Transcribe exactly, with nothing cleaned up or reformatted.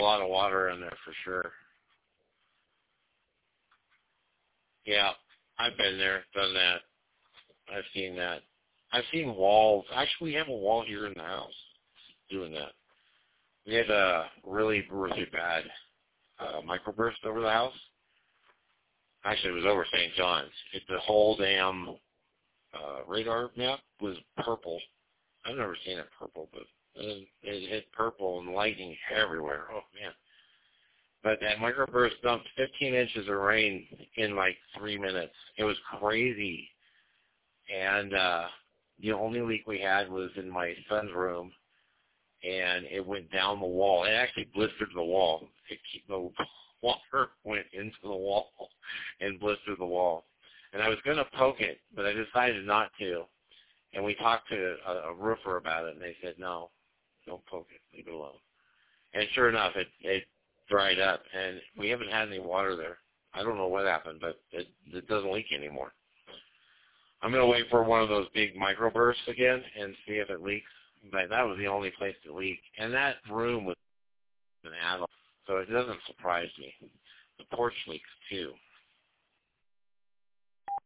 a lot of water in there for sure. Yeah, I've been there, done that. I've seen that. I've seen walls. Actually, we have a wall here in the house doing that. We had a really, really bad uh, microburst over the house. Actually, it was over Saint John's. It, the whole damn uh, radar map was purple. I've never seen it purple, but it, it hit purple and lightning everywhere. Oh, man. But that microburst dumped fifteen inches of rain in like three minutes. It was crazy. And uh, the only leak we had was in my son's room, and it went down the wall. It actually blistered the wall. It, the water went into the wall and blistered the wall. And I was going to poke it, but I decided not to. And we talked to a, a roofer about it, and they said, no, don't poke it. Leave it alone. And sure enough, it, it dried up, and we haven't had any water there. I don't know what happened, but it, it doesn't leak anymore. I'm going to wait for one of those big microbursts again and see if it leaks. But that was the only place to leak. And that room was an attic, so it doesn't surprise me. The porch leaks, too.